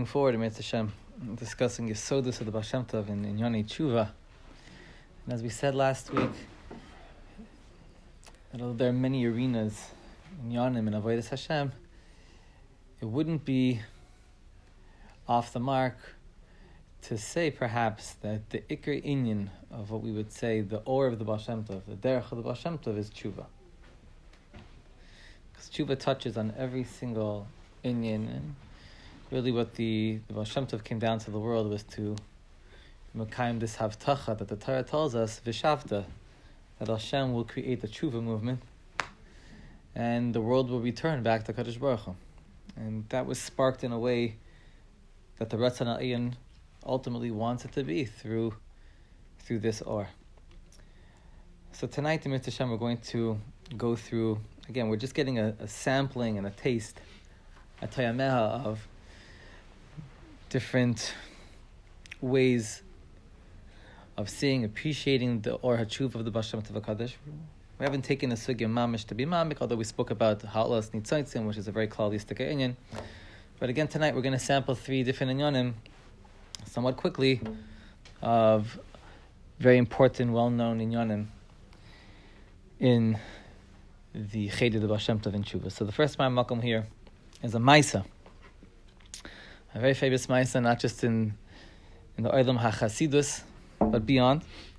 moving forward, Mitzvah Hashem, discussing Yesodus of the Baal Shem Tov in Yonei Tshuva. And as we said last week, there are many arenas in Yonim and Avodas Hashem. It wouldn't be off the mark to say perhaps that the Iker Inyan of what we would say the Or of the Baal Shem Tov, the Derech of the Baal Shem Tov, is Tshuva. Because Tshuva touches on every single Inyan, and really what the Baal Shem Tov came down to the world was to Mekayim this Havtacha that the Torah tells us, Vishavta, that Hashem will create the Tshuva movement and the world will return back to Kadosh Baruch Hu. And that was sparked in a way that the Ratzon Ha'ayin ultimately wants it to be through this Or. So tonight, in Mitzvah Hashem, we're going to go through, again, we're just getting a sampling and a taste, a tayameha of different ways of seeing, appreciating the Or HaTshuva of the Baal Shem Tov HaKadosh. We haven't taken a sugya mamish to be mamik, although we spoke about Ha'alas Nitzotzim, which is a very klalistic inyan. But again, tonight we're going to sample 3 different inyanim, somewhat quickly, of very important, well-known inyanim in the Cheder of the Baal Shem Tov in Tshuva. So the first makom here is a Maisa, a very famous Maisa, not just in the Olam HaChasidus, but beyond.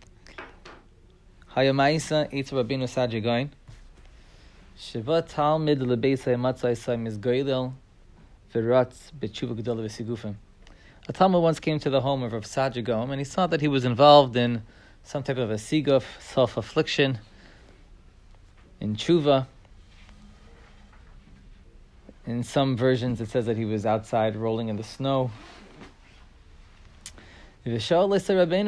Haya Maisa Eitz Rabbeinu Saadia Gaon Shiva Talmid Lebeisai Matzai Sai Mizgoylel V'Ratz B'Tshuva Gedola V'Sigufim. A Talmud once came to the home of Rav Saadia Gaon, and he saw that he was involved in some type of a siguf, self-affliction, in tshuva. In some versions it says that he was outside rolling in the snow. Rabbeinu,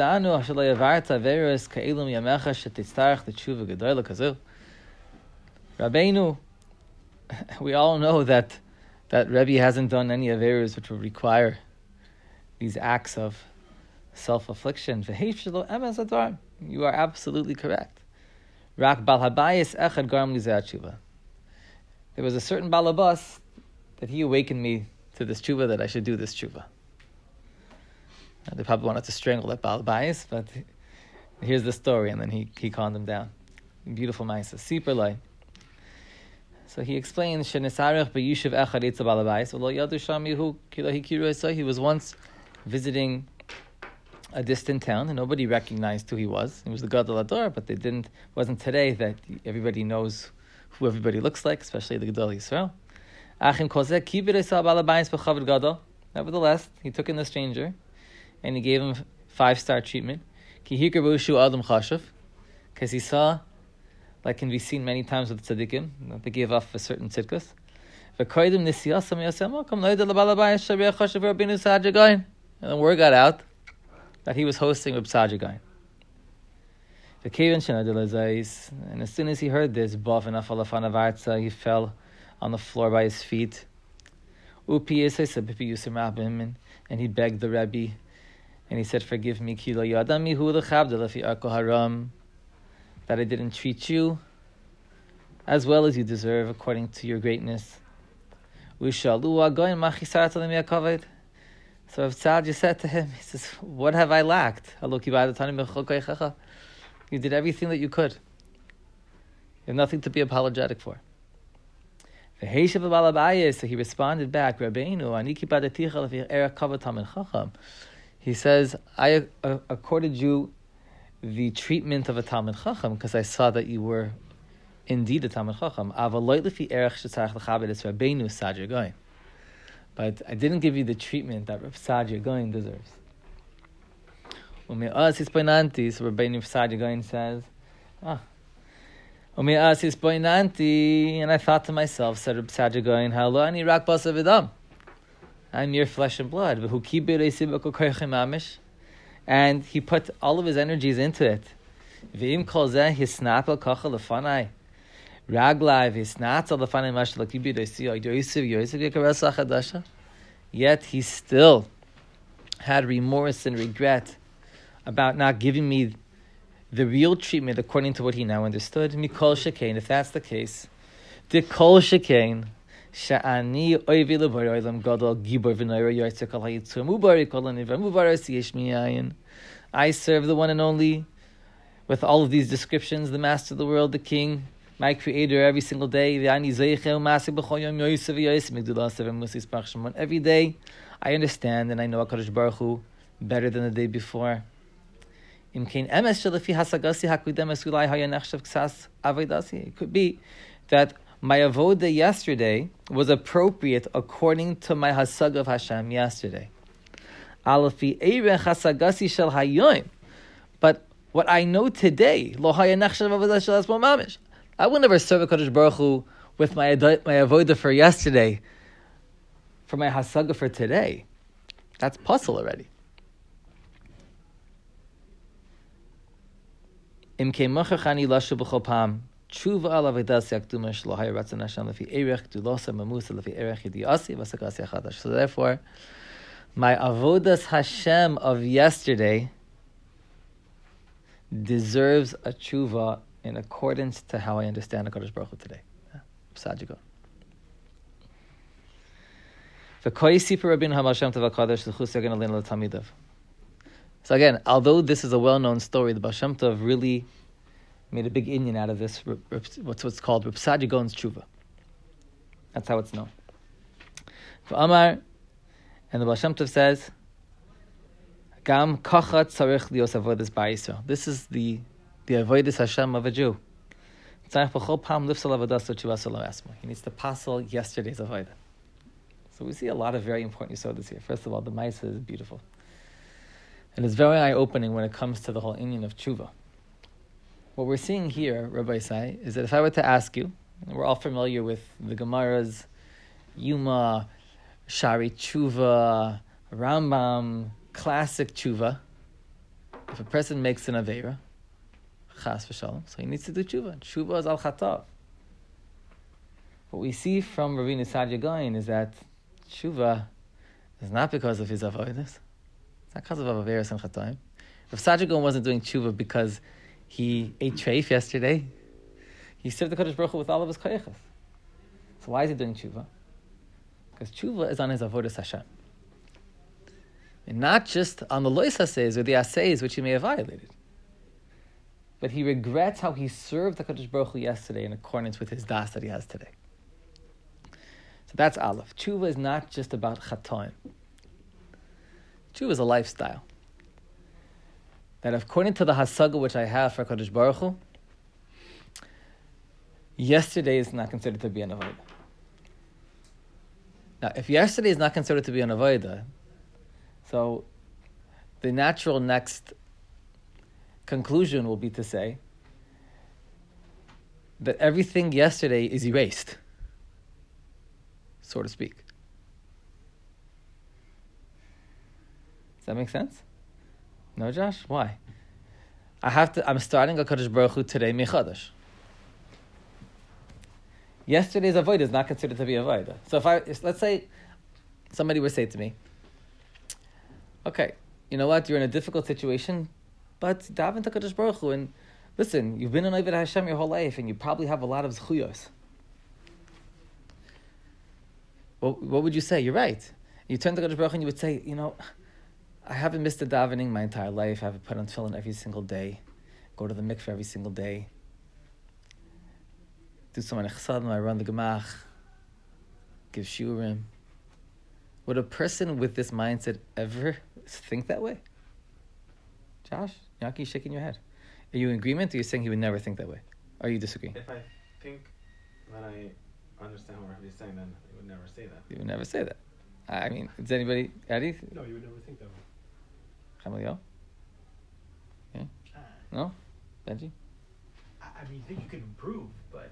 we all know that Rebbe hasn't done any averos which would require these acts of self-affliction. You are absolutely correct. There was a certain balabas that he awakened me to this tshuva, that I should do this tshuva. They probably wanted to strangle that balabais, but here's the story, and then he calmed him down. Beautiful ma'isa, super light. So he explains, he was once visiting a distant town, and nobody recognized who he was. He was the Gadol Ador, but it wasn't today that everybody knows who everybody looks like, especially the Gadol Yisrael. Nevertheless, he took in the stranger, and he gave him 5-star treatment. Because he saw, like can be seen many times with tzaddikim, that they give off a certain tzidkus. And the word got out that he was hosting Reb Saadia Gaon. And as soon as he heard this, he fell on the floor by his feet. And he begged the Rebbe, and he said, "Forgive me, that I didn't treat you as well as you deserve according to your greatness." So Rav Saadia said to him, he says, "What have I lacked? You did everything that you could. You have nothing to be apologetic for." So he responded back, he says, "I accorded you the treatment of a Talmid Chacham because I saw that you were indeed a Talmid Chacham. But I didn't give you the treatment that Rav Saadia Gaon deserves." So Rabbeinu Saadia Gaon says, and I thought to myself, said Rav Saadia Gaon, I'm mere flesh and blood. And he put all of his energies into it. Yet he still had remorse and regret about not giving me the real treatment according to what he now understood. Mikol shekain, if that's the case, the kol shekain, Sha'ani oivi levarei olam gadol gibor v'noira yoytzer kol hayitzur mubari kol hanivar mubaris yesh miyayin. I serve the one and only, with all of these descriptions, the master of the world, the king, my creator, every single day. Every day, I understand and I know HaKadosh Baruch Hu better than the day before. It could be that my avoda yesterday was appropriate according to my hasag of Hashem yesterday. But what I know today, I will never serve a Kadosh Baruch Hu with my avoda for yesterday, for my hasaga for today. That's puzzle already. So therefore, my avodas Hashem of yesterday deserves a tshuva in accordance to how I understand HaKadosh Baruch Hu today. Psajigo. So again, although this is a well-known story, the Baal Shem Tov really made a big inyan out of this, what's called Reb Saadia Gaon's tshuva. That's how it's known. For Amar, and the Baal Shem Tov says, Gam kachat tzarich lios avodas ba'Yisrael. This is the avodas Hashem of a Jew. He needs to passel yesterday's avodah. So we see a lot of very important yisodas here. First of all, the Maisa is beautiful. And it's very eye-opening when it comes to the whole inyan of tshuva. What we're seeing here, Rabbi Isai, is that if I were to ask you, and we're all familiar with the Gemara's Yuma, Shari Tshuva, Rambam, classic tshuva. If a person makes an aveira, chas v'shalom, so he needs to do tshuva. Tshuva is al chatav. What we see from Rabbeinu Saadia Gaon is that tshuva is not because of his avodas. It's not because of aveiras and chatoim. Rav Saadia Gaon wasn't doing tshuva because he ate treif yesterday. He served the Kodesh Baruch Hu with all of his koyachas. So why is he doing tshuva? Because tshuva is on his avodas Hashem. And not just on the lois haseis or the aseis which he may have violated. But he regrets how he served the Kodesh Baruch Hu yesterday in accordance with his das that he has today. So that's Aleph. Tshuva is not just about chatoim. Tshuva is a lifestyle. That according to the hasaga which I have for Kodesh Baruch Hu, yesterday is not considered to be an avodah. Now, if yesterday is not considered to be an avodah, so the natural next conclusion will be to say that everything yesterday is erased, so to speak. Does that make sense? No, Josh? Why? I'm starting a Kodesh Baruch Hu today, Mechadash. Yesterday's avodah is not considered to be avodah. So let's say somebody would say to me, okay, you know what? You're in a difficult situation, but daven to Kodesh Baruch Hu, and listen, you've been an Oved Hashem your whole life, and you probably have a lot of zchuyos. Well, what would you say? You're right. You turn to Kodesh Baruch Hu and you would say, you know, I haven't missed a davening my entire life. I haven't put on tefillin every single day. Go to the mikveh every single day. Do some echsadim. I run the gemach. Give shiurim. Would a person with this mindset ever think that way? Josh, Yaki, shaking your head. Are you in agreement, or are you saying he would never think that way? Or are you disagreeing? If I think that I understand what he's saying, then he would never say that. He would never say that. I mean, does anybody, Eddie? No, you would never think that way. Chamalio? Yeah? No? Benji? I mean, I think you can improve, but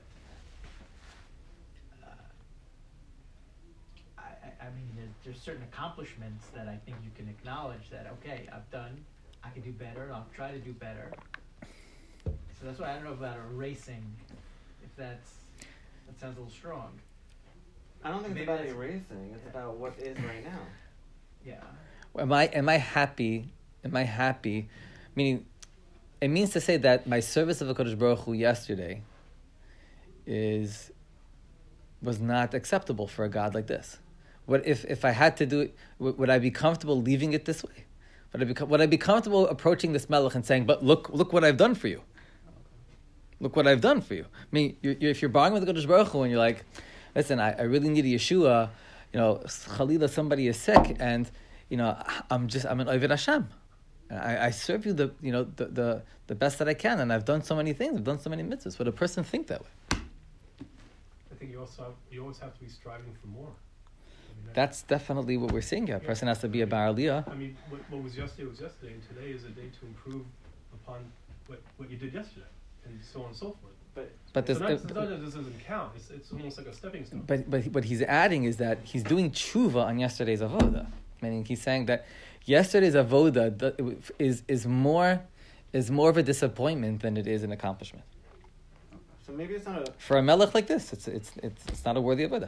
I mean, there's certain accomplishments that I think you can acknowledge that, okay, I've done, I can do better, and I'll try to do better. So that's why I don't know about erasing, if that sounds a little strong. I don't think it's about erasing. It's about what is right now. Yeah. Am I happy? Meaning, it means to say that my service of the Kodesh Baruch Hu yesterday is was not acceptable for a God like this? What if I had to do it? Would I be comfortable leaving it this way? Would I be comfortable approaching this melech and saying, "But look what I've done for you. Look what I've done for you." I mean, if you're buying with the Kodesh Baruch Hu and you're like, "Listen, I really need a Yeshua," Chalila, somebody is sick, and I'm an Oved Hashem. I serve you the best that I can, and I've done so many things. I've done so many mitzvahs. Would a person think that way? I think you always have to be striving for more. That's definitely what we're seeing here. A person has to be a Bar Aliyah. I mean, what was yesterday was yesterday, and today is a day to improve upon what you did yesterday, and so on and so forth. But this doesn't count. It's almost like a stepping stone. But what he's adding is that he's doing tshuva on yesterday's avoda, meaning he's saying that yesterday's avoda is more of a disappointment than it is an accomplishment. So maybe it's not for a melech like this. It's not a worthy avoda.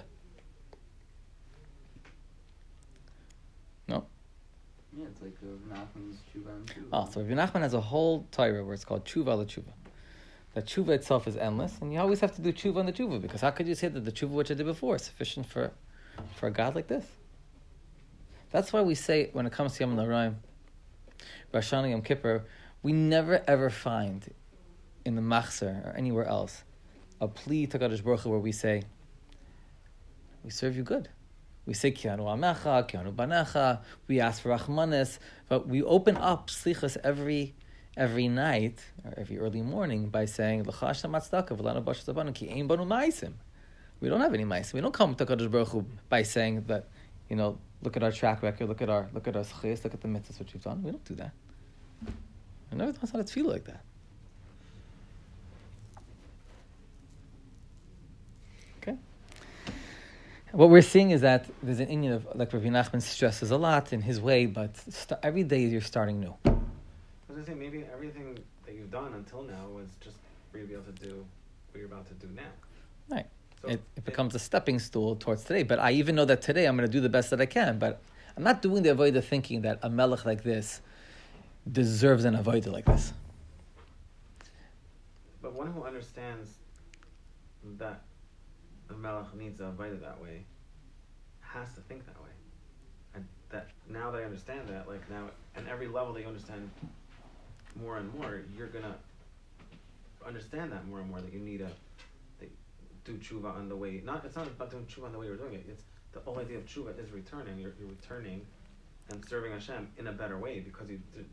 No. Yeah, it's like Nachman's tshuva and tshuva. Oh, so Rabbi Nachman has a whole Torah where it's called tshuva l'tshuva. The tshuva itself is endless, and you always have to do tshuva on the tshuva, because how could you say that the tshuva which I did before is sufficient for a God like this? That's why we say, when it comes to Yom Noraim, Rosh Hashanah, Yom Kippur, we never ever find in the Machzor or anywhere else a plea to Kadosh Baruch Hu where we say, we serve you good. We say, Kianu Amecha, Kianu Banecha, we ask for Rachmanis, but we open up Slichas every night, or every early morning, by saying, L'cha Hashem Atzdaka, V'lanu Bashas Abanu, Ki Ein Banu Ma'asim. We don't have any Ma'asim. We don't come to Kadosh Baruch Hu by saying that, look at our track record, look at our Zechis, look at the mitzvahs which we've done. We don't do that. I never thought it's feel like that. Okay? What we're seeing is that there's an inyan of, like Rabbi Nachman stresses a lot in his way, but every day you're starting new. I was going to say, maybe everything that you've done until now was just for you to be able to do what you're about to do now. Right. So it becomes a stepping stool towards today. But I even know that today I'm going to do the best that I can. But I'm not doing the avodah thinking that a melech like this deserves an avodah like this. But one who understands that the melech needs a avodah that way has to think that way. And that now that I understand that, like now, and every level that you understand more and more, you're going to understand that more and more, that you need to do tshuva on the way. It's not about doing tshuva on the way you're doing it. It's the whole idea of tshuva is returning. You're returning and serving Hashem in a better way because you did.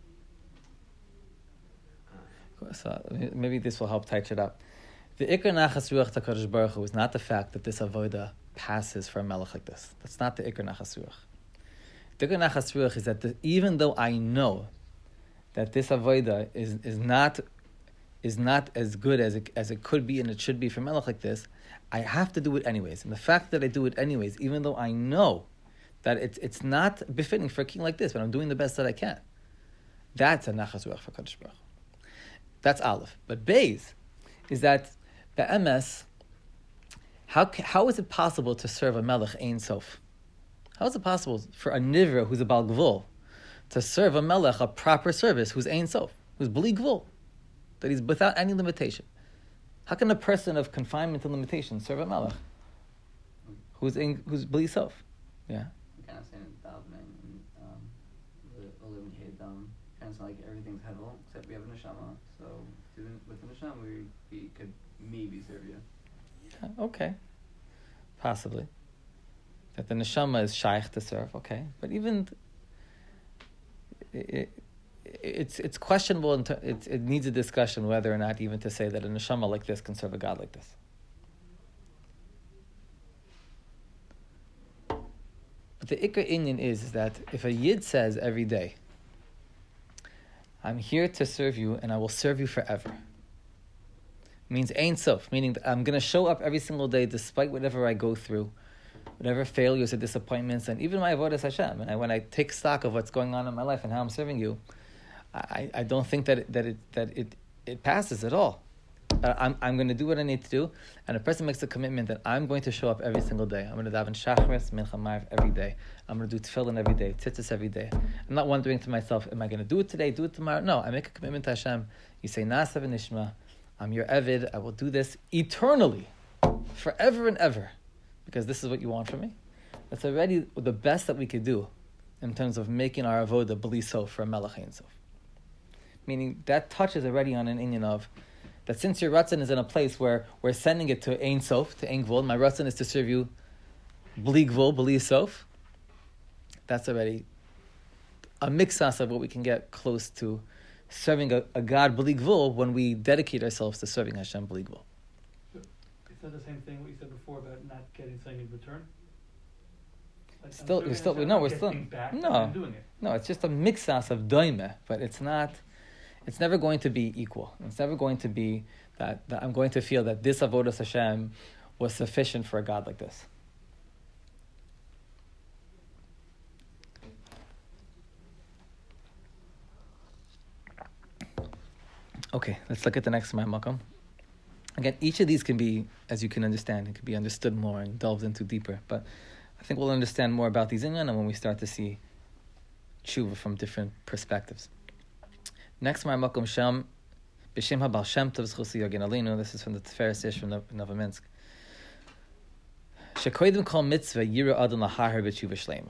So maybe this will help touch it up. The Ikar Nachas Ruach HaKadosh Baruch Hu is not the fact that this avodah passes for a melech like this. That's not the Ikar Nachas Ruach. The Ikar Nachas Ruach is that even though I know that this avodah is not as good as it could be and it should be for melech like this, I have to do it anyways. And the fact that I do it anyways, even though I know that it's not befitting for a king like this, but I'm doing the best that I can, that's a Nachas Ruach for Kadosh Baruch Hu. That's Aleph. But Beis is that the MS, how is it possible to serve a melech Ein Sof? How is it possible for a Nivra who's a Baal Gvul to serve a melech a proper service who's Ein Sof, who's Bli Gvul, that he's without any limitation? How can a person of confinement and limitation serve a melech who's Bli Sof? Yeah. Kind of saying it davening and the Olim Hedam, kind of like everything's hevel except we have a neshama. So with the neshama we could maybe serve you. Yeah, okay. Possibly. That the neshama is shaykh to serve, okay. But even it's questionable. It needs a discussion whether or not even to say that a neshama like this can serve a God like this. But the ikar inyan is that if a yid says every day, I'm here to serve you and I will serve you forever, means Ein Sof, meaning that I'm going to show up every single day despite whatever I go through, whatever failures or disappointments, and even my avodas Hashem. And when I take stock of what's going on in my life and how I'm serving you, I don't think that it passes at all. I'm going to do what I need to do, and a person makes a commitment that I'm going to show up every single day. I'm going to daven Shachris, Mincha, Ma'ariv every day. I'm going to do Tefillin every day, Tzitzis every day. I'm not wondering to myself, am I going to do it today, do it tomorrow? No, I make a commitment to Hashem. You say, Na'aseh v'nishma, I'm your Evid, I will do this eternally forever and ever, because this is what you want from me, that's already the best that we could do in terms of making our avoda b'li sof for a melech ein sof. Meaning that touches already on an inyan of that since your ratzon is in a place where we're sending it to ein sof, to ein gvul, my ratzon is to serve you b'li gvul, b'li sof. That's already a mixas of what we can get close to serving a God b'li gvul when we dedicate ourselves to serving Hashem b'li gvul. Is that the same thing what you said before about not getting something in return? Like We're still no, it's just a mixas of doime, but it's never going to be equal. It's never going to be that I'm going to feel that this avodas Hashem was sufficient for a God like this. Okay, let's look at the next Makom. Again, each of these can be, as you can understand, it can be understood more and delved into deeper. But I think we'll understand more about these inyan when we start to see tshuva from different perspectives. Next Makom Shem, B'Shem HaBaal Shem Tov Zchusi Yogen Aleinu. This is from the Tiferes Yesh from Novominsk. Shekoidim kol mitzvah yira adon lahahar b'tshuva shleima.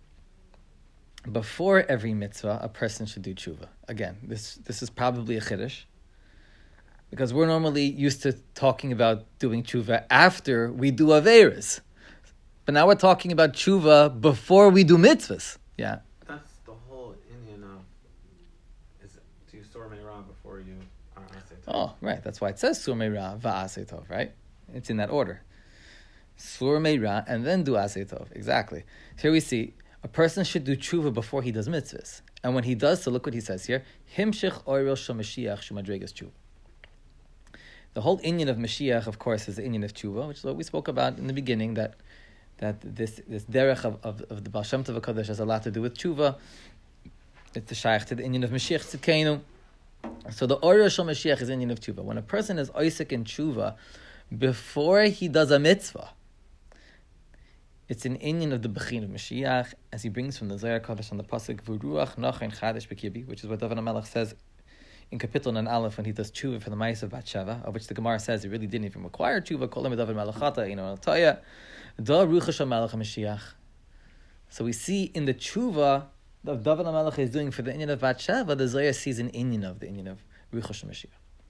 Before every mitzvah, a person should do tshuva. Again, this is probably a chiddush, because we're normally used to talking about doing tshuva after we do aveiros. But now we're talking about tshuva before we do mitzvahs. Yeah. That's the whole inyan of, is do you sur meirah before you are asay tov. Oh, right. That's why it says sur meirah va'asay tov, right? It's in that order. Sur meirah and then do asay tov. Exactly. Here we see a person should do tshuva before he does mitzvahs. And when he does so, look what he says here. Himshich oirel shel Mashiach shumadregas tshuva. The whole inyan of Mashiach, of course, is the inyan of tshuva, which is what we spoke about in the beginning, that this derech of the Baal Shem Tov HaKadosh has a lot to do with tshuva. It's the shaykh to the inyan of Mashiach Tzidkeinu. So the oirel shel Mashiach is inyan of tshuva. When a person is oisik in tshuva before he does a mitzvah, it's an inyan of the Bechin of Mashiach, as he brings from the Zohar Kodesh on the pasuk V'ruach Nochen Chadesh B'Kirbi, which is what David HaMelech says in Kapitel Nun Aleph when he does tshuva for the Ma'aseh of Batsheva, of which the Gemara says it really didn't even require tshuva. Kol David Melechata, Taya, Da Ruach HaMelech HaMashiach. So we see in the tshuva that David HaMelech is doing for the inyan of Batsheva, the Zohar sees an inyan of the inyan of Ruach HaMashiach.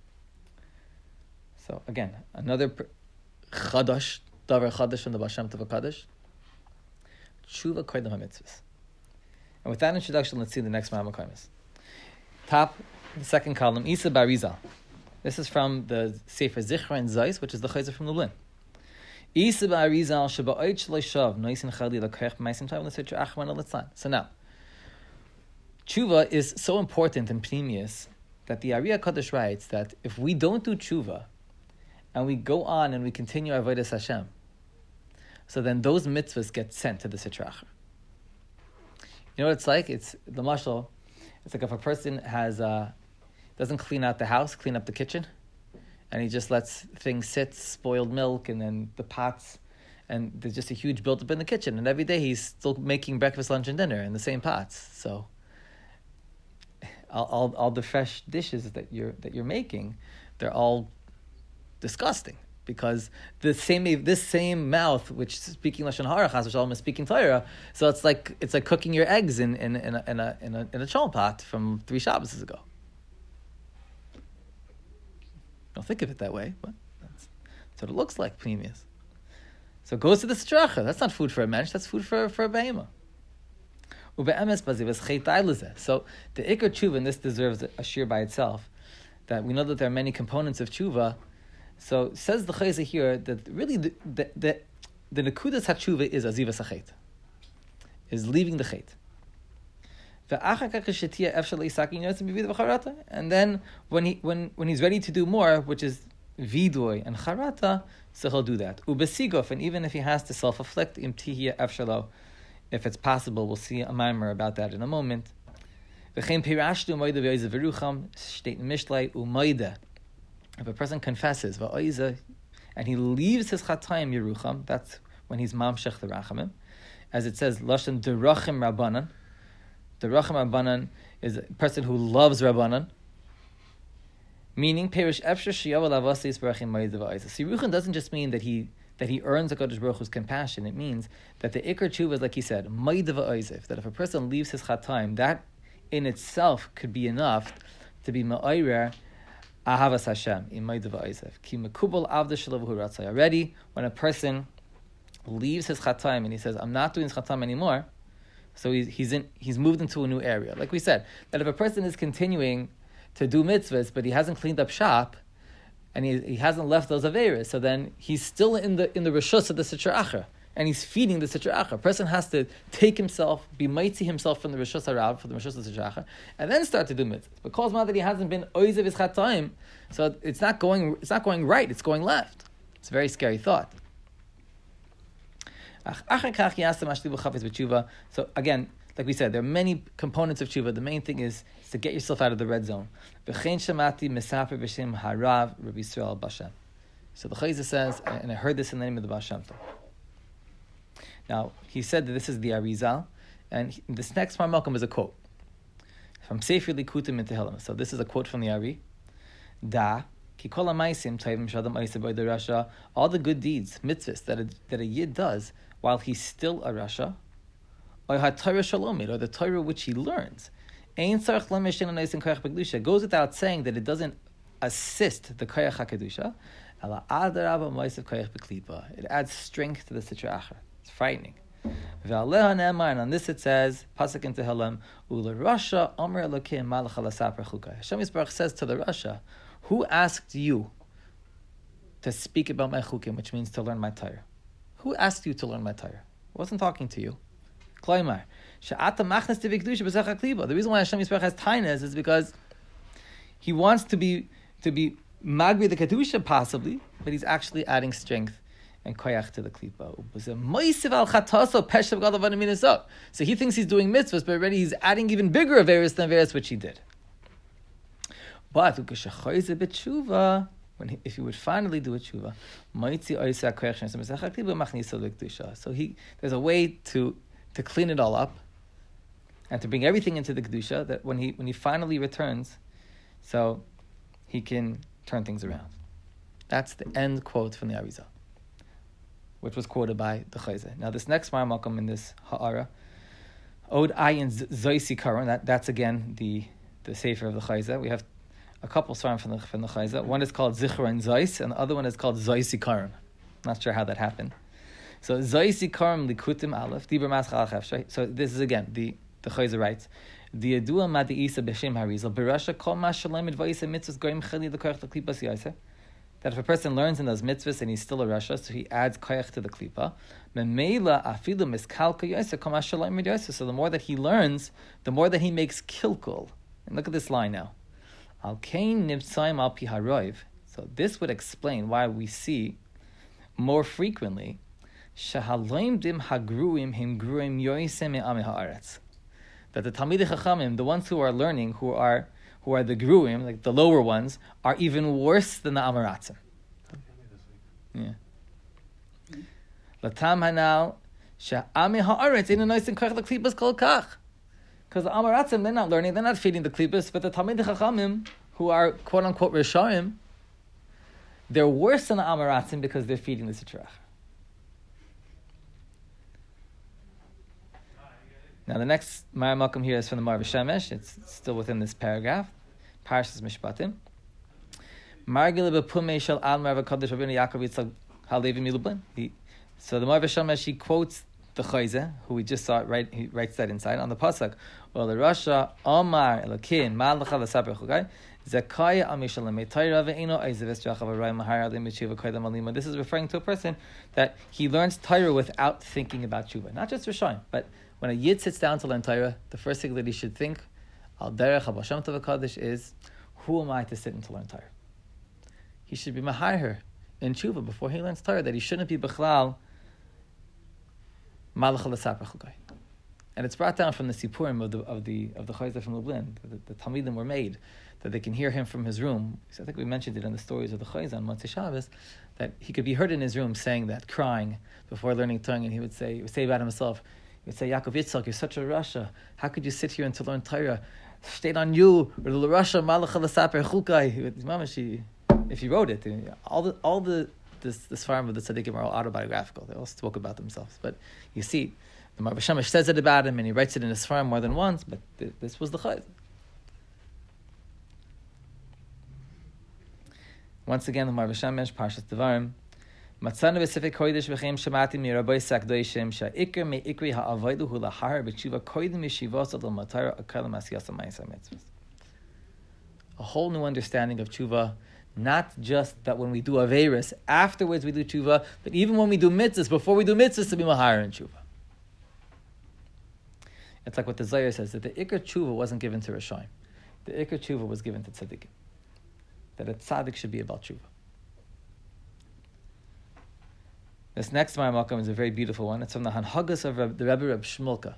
So again, another chadash, davar chadash from the Baal Shem Tov HaKadosh. Tshuva koydem ha-mitzvahs. And with that introduction, let's see the next Ma'amakomis. Top, the second column, Isa Barizal. This is from the Sefer Zichra and Zayis, which is the Chayzer from Lublin. Isa Barizal sheba'oid shloi shav noisin chali l'koyach b'maisim tav l'sitra achman al-litzan. So now, tshuva is so important in Pnimius that the Ari HaKadosh writes that if we don't do tshuva and we go on and we continue our avodas Hashem, so then those mitzvahs get sent to the Sitra Achra. You know what it's like? It's the mashal. It's like if a person doesn't clean out the house, clean up the kitchen, and he just lets things sit, spoiled milk, and then the pots, and there's just a huge buildup in the kitchen. And every day he's still making breakfast, lunch, and dinner in the same pots. So all the fresh dishes that you're making, they're all disgusting. Because this same mouth, which is speaking lashon hara, chas v'shalom, is speaking Torah. So it's like cooking your eggs in a chol pot from 3 Shabbos ago. Don't think of it that way, but that's what it looks like. Pnimius. So it goes to the stracha. That's not food for a mensch. That's food for a behemoth. So the ikar tshuva, and this deserves a shir by itself, that we know that there are many components of tshuva. So says the Chayzer here that really the nekudas hatshuva is azivas hachet, is leaving the chet. And then when he's ready to do more, which is vidoy and charata, so he'll do that. Ubesigof, and even if he has to self-afflict imtihya efshalo, if it's possible, we'll see a maimer about that in a moment. If a person confesses and he leaves his chatayim yerucham, that's when he's mamshech the rachamim, as it says lashon derachim rabbanan. Derachim rabbanan is a person who loves rabbanan, meaning perish efshar shiyav alavasi isbarachim ma'id va'isa. So yerucham doesn't just mean that he that he earns HaKadosh Baruch Hu's compassion. It means that the Ikar Tshuva is, like he said, Maidava Oizef, that if a person leaves his Chataim, that in itself could be enough to be Ma'ayrer Ahavas Hashem in Maidava Oizef. Ki Mekubal Avda Shalav Hu Ratzai. Already, when a person leaves his Chataim and he says, I'm not doing his Chataim anymore, so he's moved into a new area. Like we said, that if a person is continuing to do mitzvahs, but he hasn't cleaned up shop, and he hasn't left those Averas, so then he's still in the Rishus of the Sitra Achra, and he's feeding the Sitra Achra. A person has to take himself, be mighty himself from the Rishus HaRab, from the Rishus of the Sitra Achra, and then start to do mitzvahs. Because now that he hasn't been Oizev his Chataim, so it's not going right, it's going left. It's a very scary thought. So again, like we said, there are many components of tshuva. The main thing is to get yourself out of the red zone. So the Chayza says, and I heard this in the name of the Baal Shem Tov. Now, he said that this is the Arizal, and this next Mar Malcolm is a quote from Sefer Likutim in Tehillim. So this is a quote from the Ari. Da, ki kol ha'maisim tayvim shadam oiseh b'yed rasha, all the good deeds, mitzvahs, that a Yid does while he's still a Rasha, or the Torah which he learns, goes without saying that it doesn't assist the Koyach HaKedusha. It adds strength to the Sitra Achra. It's frightening. And on this it says, Pasuk in Tehillim, Hashem Yisbarach says to the Rasha, who asked you to speak about my chukim, which means to learn my Torah? Who asked you to learn my Torah? I wasn't talking to you. The reason why Hashem Yisbarach has tainas is because he wants to be magri the kedusha possibly, but he's actually adding strength and koyach to the klipa. So he thinks he's doing mitzvahs, but already he's adding even bigger averis than averis which he did. But if he would finally do a tshuva, so there's a way to clean it all up and to bring everything into the kedusha, that when he finally returns, so he can turn things around. That's the end quote from the Arizal, which was quoted by the Chayzeh. Now this next Mar Malcolm in this Ha'ara, Od Ayin Zoisi Karon, that's again the Sefer of the Chayzeh. We have a couple svarim from the Chayzeh. One is called Zichron Zois, and the other one is called Zoisi Karon. Not sure how that happened. So Zoisi Karon Likutim Aleph Dibur Maschal Chefshay. So this is again the Chayzeh writes, the Yadua Madiisa B'Shem Harizal Berasha Kol Ma Shalom Midvayis Mitzvahs Goyim Chali L'Koyach L'Klipas Yaiseh. That if a person learns in those mitzvahs and he's still a Rasha, so he adds koyach to the klipa. So the more that he learns, the more that he makes kilkul. And look at this line now. So this would explain why we see more frequently that the Talmidei Chachamim, the ones who are learning, who are the gruim, like the lower ones, are even worse than the Amaratzim. Yeah. Latam hanal she'ami haaretz ina noisen koyach l'klipos kol kach. Because the Amaratzim, they're not learning, they're not feeding the klipos, but the Talmidei Chachamim, who are quote unquote Rishaim, they're worse than the Amaratzim because they're feeding the Sitra Achra. Now the next Mar Malcolm here is from the Mar V'Shemesh. It's still within this paragraph. Parshas Mishpatim. Margile b'pumei shel al Mar V'Kadosh Rabbeinu Yaakov Yitzchak Halevi Milublin. So the Mar V'Shemesh, he quotes the Chayzeh, who we just saw, right? He writes that inside on the pasuk. Well, the Rasha Omar Elokin Malachal Saper Chugai Zakaya Amishalam Meitayra Ve'ino Aizeves Jachav Aray Mahar Alim Mitzvah Kaidam Alima. This is referring to a person that he learns Torah without thinking about tshuva, not just Rishayim, but when a Yid sits down to learn Torah, the first thing that he should think, Al Derech HaBaal Shem Tov HaKadosh, is, who am I to sit and to learn Torah? He should be Mahar in tshuva before he learns Torah, that he shouldn't be Bechlal Malach L'Saper Chugai. And it's brought down from the Sipurim of the Chayzeh from Lublin. The Talmidim were made that they can hear him from his room. So I think we mentioned it in the stories of the Chayzeh on Motzei Shabbos, that he could be heard in his room saying that, crying before learning Torah, and he would say about himself, he would say, Yaakov Yitzchak, you're such a Rasha. How could you sit here and to learn Torah? Stayed on you, or the Rasha Malach L'Saper Chukai. If he wrote it, all the this farm of the tzaddikim are all autobiographical. They all spoke about themselves. But you see, the Marv Shemesh says it about him, and he writes it in his farm more than once. But this was the chayz. Once again, the Marv Shemesh, Parshas Devarim. Matzanu b'sifik kodesh v'cheim shemati mirabay sakdoishim sha'ikr me'ikri ha'avaydu hu lahar b'tshuva kodim yeshivos adol matara akalam asiyasa ma'isa mitzvahs. A whole new understanding of tshuva, not just that when we do averis, afterwards we do tshuva, but even when we do mitzvahs, before we do mitzvahs, to be mahar in tshuva. It's like what the Zohar says, that the ikr tshuva wasn't given to Rishonim. The ikr tshuva was given to tzaddikim. That a tzaddik should be about tshuva. This next Gemara Malkum is a very beautiful one. It's from the Hanhagas of the Rebbe Reb Shmulka,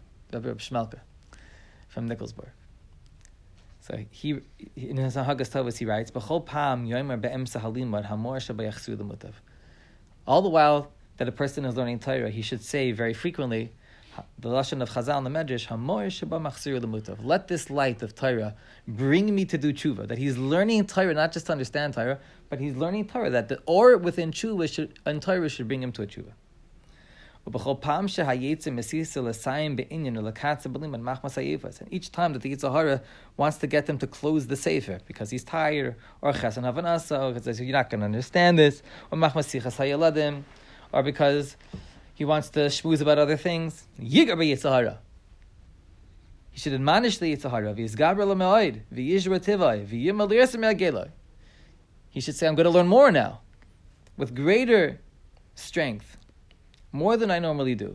from Nikolsburg. So he in his Hanhagas Tovos he writes, "B'chol pam yomer be'emsa halimad hamor shabayachsu l'mutav." All the while that a person is learning Torah, he should say very frequently the lashon of Chazal in the Medrash, "Hamor shabamachzir l'mutav." Let this light of Torah bring me to do tshuva. That he's learning Torah not just to understand Torah, but he's learning Torah. That the or within tshuva and Torah should bring him to a tshuva. And each time that the Yetzer Hara wants to get him to close the sefer because he's tired, or Chesan Havanasa, or because you're not going to understand this, or because he wants to shmooze about other things, Yigar Yetzer Hara. He should admonish the Yetzer Hara. He should say, I'm going to learn more now, with greater strength, more than I normally do.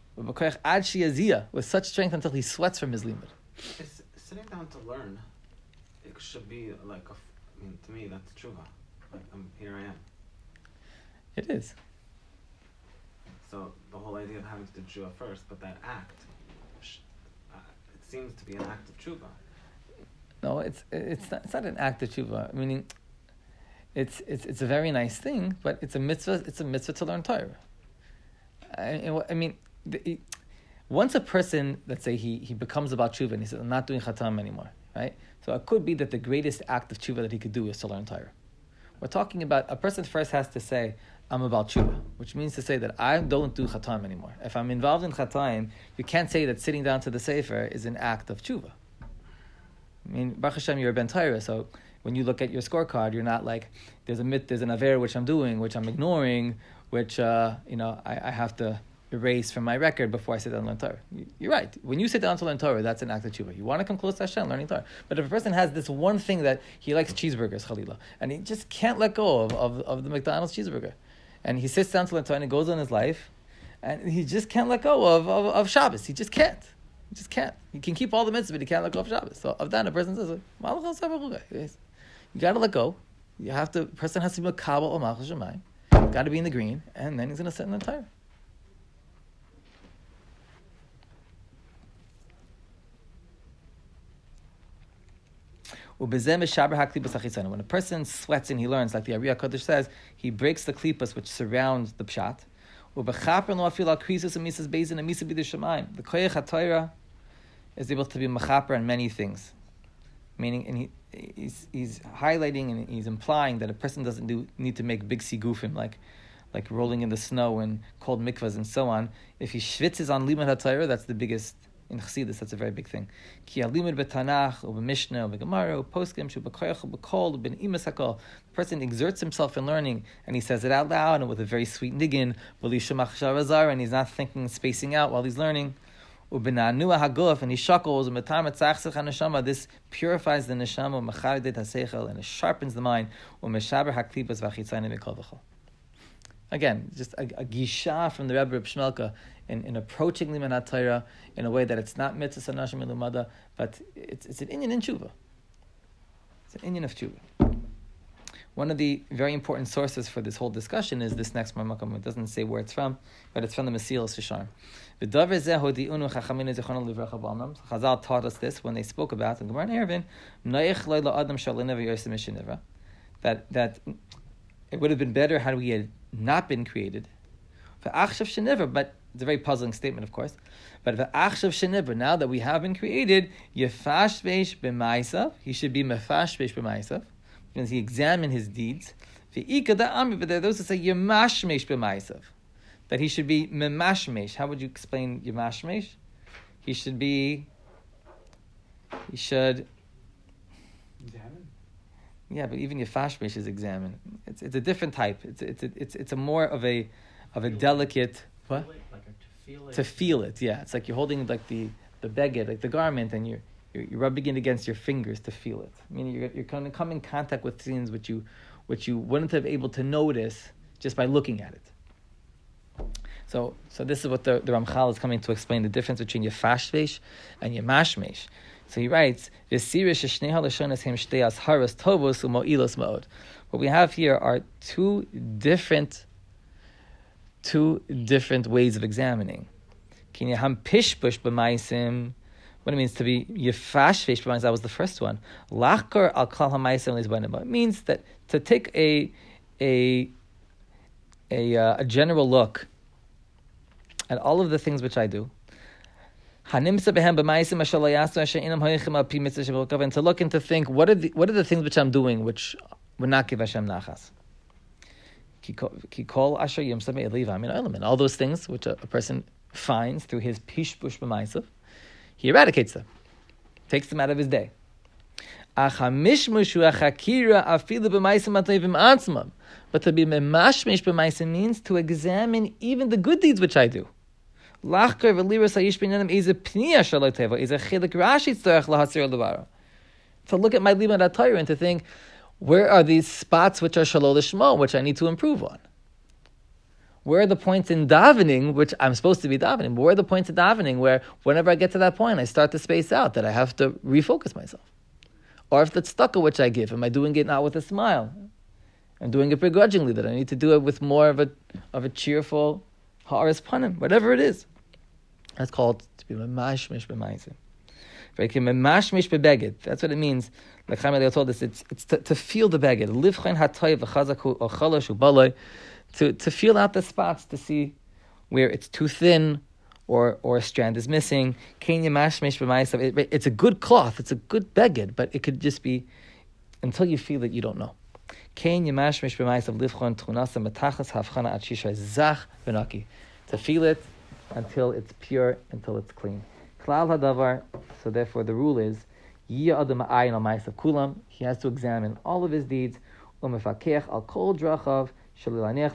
With such strength until he sweats from his limud. Sitting down to learn, it should be like, to me, that's tshuva. Like, here I am. It is. So the whole idea of having to do tshuva first, but that act, it seems to be an act of tshuva. No, it's not an act of tshuva. Meaning, it's a very nice thing, but it's a mitzvah. It's a mitzvah to learn Torah. Once a person, let's say he becomes about tshuva and he says, I'm not doing khatam anymore, right? So it could be that the greatest act of tshuva that he could do is to learn Torah. We're talking about a person first has to say, I'm about tshuva, which means to say that I don't do khatam anymore. If I'm involved in khatam, you can't say that sitting down to the sefer is an act of tshuva. Baruch Hashem, you're a ben Torah, so when you look at your scorecard, you're not like, there's an aver which I'm doing, which I'm ignoring, which I have to erase from my record before I sit down to learn Torah. You're right. When you sit down to learn Torah, that's an act of tshuva. You want to come close to Hashem, learning Torah. But if a person has this one thing that he likes cheeseburgers, Chalila, and he just can't let go of the McDonald's cheeseburger, and he sits down to learn Torah and it goes on his life, and he just can't let go of Shabbos. He just can't. He just can't. He can keep all the mitzvahs, but he can't let go of Shabbos. So of that, a person says, you got to let go. The person has to be a kabel or malchus shemayim. Got to be in the green, and then he's going to sit in the Torah. When a person sweats and he learns, like the Ariya Kodesh says, he breaks the klipas which surround the pshat. The koyach HaTorah is able to be mechaper on many things. Meaning, and he's highlighting and he's implying that a person doesn't need to make big sigufim like rolling in the snow and cold mikvahs and so on. If he schwitzes on limud HaTorah, that's the biggest. In Chassidus, that's a very big thing. Ki alimud betanach, u'b'mishnah, u'b'gemara, u'poskim, u'b'koyach, u'b'kol, u'b'nimas hakol. The person exerts himself in learning, and he says it out loud, and with a very sweet niggin, and he's not thinking, spacing out while he's learning. U'b'na'nua haguf, and he shuckles, u'metar metzachsech ha'neshama. This purifies the neshama, u'mecharedet ha'seichel, and it sharpens the mind. U'meshaber ha'klibas v'achitzayim v'kol v'chol. Again, just a gisha from the Rebbe Reb Shmelka in approaching Liman HaTorah in a way that it's not mitzvah sanashim ilumada, but it's an inyan in tshuva. It's an inyan of tshuva. One of the very important sources for this whole discussion is this next Mamakam. It doesn't say where it's from, but it's from the Mesilas Yesharim. Chazal taught us this when they spoke about in Gemara Eruvin, that it would have been better had we had not been created. But it's a very puzzling statement, of course. But now that we have been created, he should be mefashvesh b'maisav, because he examined his deeds. V'ika da amri, but there are those who say yemashmesh b'maisav, that he should be memashmesh. How would you explain yemashmesh? He should examine. Yeah, but even yefashmesh is examine. It's a different type. It's a more of a delicate what? To feel it. Yeah, it's like you're holding like the beged, like the garment, and you're rubbing it against your fingers to feel it. Meaning you're going to come in contact with things which you wouldn't have been able to notice just by looking at it. So this is what the Ramchal is coming to explain, the difference between yefashmesh and yemashmesh. So he writes, what we have here are two different ways of examining. What it means to be yefashvesh b'maisim, that was the first one. Lachkor al klal ha'maisim leizbanim. It means that to take a general look at all of the things which I do, and to look and to think, what are the things which I'm doing which would not give Hashem nachas? All those things which a person finds through his pishpush b'maisav, he eradicates them, takes them out of his day. But to be memashmesh b'maisav means to examine even the good deeds which I do. To look at my liman atayr and to think, where are these spots which are shalol lishmo, which I need to improve on? Where are the points in davening, which I'm supposed to be davening, but where are the points in davening where whenever I get to that point, I start to space out, that I have to refocus myself? Or if the tzedakah which I give, am I doing it not with a smile? I'm doing it begrudgingly, that I need to do it with more of a cheerful ha'aras panim, whatever it is. That's called to be memashmesh b'maisim. Memashmesh b'beged. That's what it means. Like Chaim Eliyahu told us, it's to feel the beged. Livchain hatoy v'chazaku or chalash u'baloi. To feel out the spots, to see where it's too thin or a strand is missing. It's a good cloth, it's a good beged, but it could just be, until you feel it, you don't know. To feel it until it's pure, until it's clean. So therefore the rule is, he has to examine all of his deeds, that he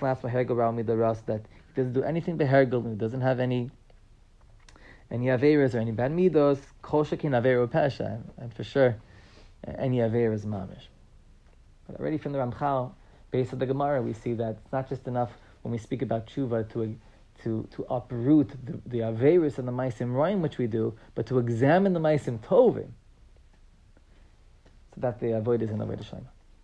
doesn't do anything behergel, he doesn't have any averas or any bad midos, kol shekin averu pesha, and for sure any averas mamish. But already from the Ramchal, based on the Gemara, we see that it's not just enough when we speak about tshuva to uproot the averas and the maisim roim which we do, but to examine the maisim tovim, so that the avoid is an avoid shayma.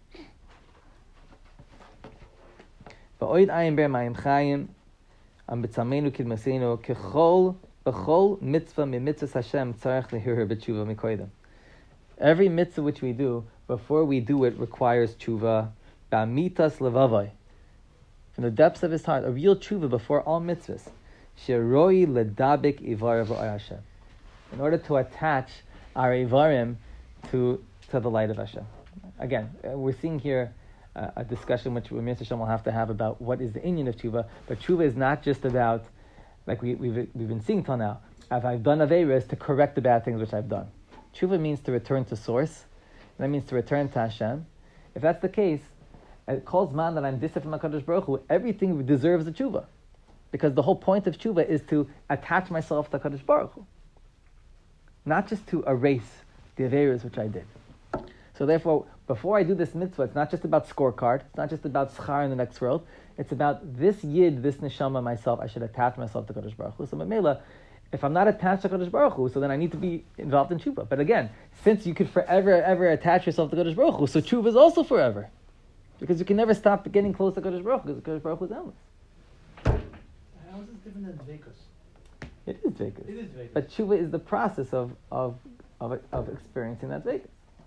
Va'oid ayin ber mayim chayim am betzamenu kidmasenu kechol b'chol mitzvah mitzvahs Hashem tzarech lehirur b'tshuva mikoydem. Every mitzvah which we do, before we do it, requires tshuva b'amitas levavai, from the depths of his heart, a real tshuva before all mitzvahs. Sheroi ledabik ivar v'oy Hashem, in order to attach our ivarim to the light of Hashem. Again, we're seeing here a discussion which Mr. Hashem will have to have about what is the inyan of tshuva. But tshuva is not just about, like we've been seeing till now, if I've done averas, to correct the bad things which I've done. Tshuva means to return to source. That means to return to Hashem. If that's the case, it calls man that I'm distant from HaKadosh Baruch Hu, everything deserves a tshuva. Because the whole point of tshuva is to attach myself to HaKadosh Baruch Hu, not just to erase the averas which I did. So therefore, before I do this mitzvah, it's not just about scorecard, it's not just about schar in the next world, it's about this yid, this neshama, myself, I should attach myself to Kadosh Baruch Hu. So Mamela, if I'm not attached to Kadosh Baruch Hu, so then I need to be involved in tshuva. But again, since you could forever, ever attach yourself to Kadosh Baruch Hu, so tshuva is also forever. Because you can never stop getting close to Kadosh Baruch Hu, because Kadosh Baruch Hu is endless. How is this different than Dveikus? It is Dveikus. It is Dveikus. But tshuva is the process of experiencing that Dveikus.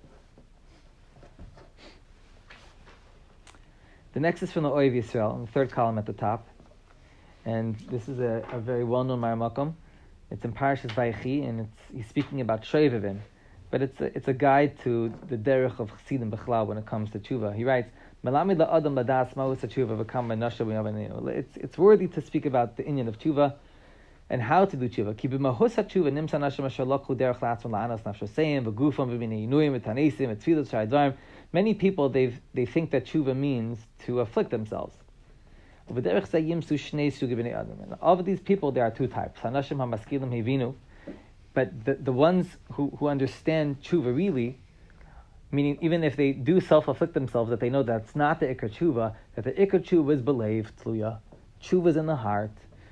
The next is from the Oiv Yisrael, in the third column at the top. And this is a very well-known Maramakom. It's in Parashas Vayechi, and he's speaking about Shoivavim. But it's a guide to the derech of Chassidim Bechlal when it comes to tshuva. He writes, It's worthy to speak about the inyan of tshuva and how to do tshuva. Many people they think that tshuva means to afflict themselves. And of these people, there are two types. But the ones who understand tshuva really, meaning even if they do self-afflict themselves, that they know that's not the ikar tshuva, that the ikar tshuva is believed, tluya, tshuva is in the heart,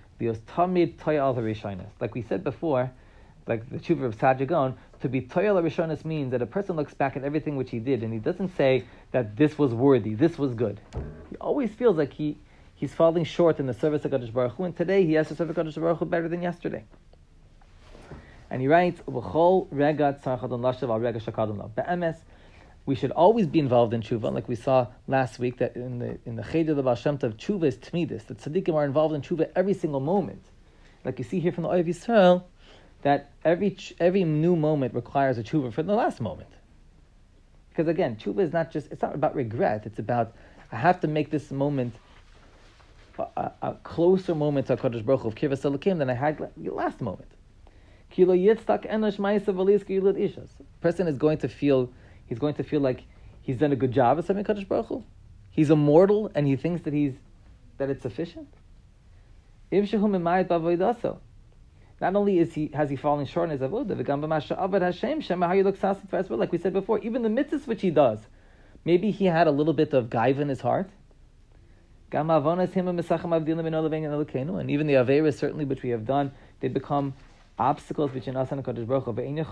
like we said before, like the tshuva of Sajagon, to be toyal rishonis means that a person looks back at everything which he did and he doesn't say that this was worthy, this was good. He always feels like he's falling short in the service of Kadosh Baruch Hu, and today he has to serve Kadosh Baruch Hu better than yesterday. And he writes, we should always be involved in tshuva, like we saw last week that in the Cheder of the Baal Shem Tov, tshuva is tmidus, that tzaddikim are involved in tshuva every single moment. Like you see here from the Oyev Yisrael, that every new moment requires a tshuva for the last moment. Because again, tshuva is it's not about regret, it's about, I have to make this moment a closer moment to HaKadosh Baruch Hu of Kivas Elokim than I had the last moment. A person is going to feel, he's going to feel like he's done a good job of serving HaKadosh Baruch Hu. He's immortal and he thinks that it's sufficient. Not only has he fallen short in his avodah, like we said before, even the mitzvahs which he does, maybe he had a little bit of gaiva in his heart. And even the averas certainly which we have done, they become obstacles between us and HaKadosh Baruch Hu.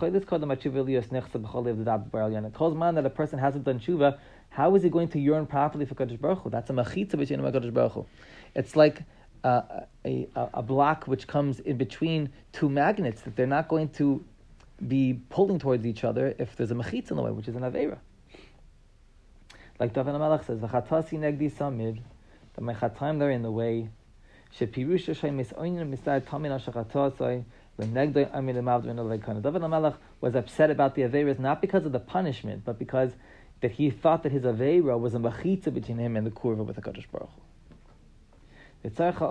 It calls man that a person hasn't done tshuva, how is he going to yearn properly for HaKadosh Baruch Hu? That's a machitza between him and HaKadosh Baruch Hu. It's like a block which comes in between two magnets, that they're not going to be pulling towards each other if there's a machitza in the way, which is an avera. Like David HaMelech says, "V'chatasi negdi samid," that my chataim they're in the way. David HaMelech was upset about the averas not because of the punishment, but because that he thought that his avera was a machitza between him and the kurva with the Kadosh Baruch Hu. He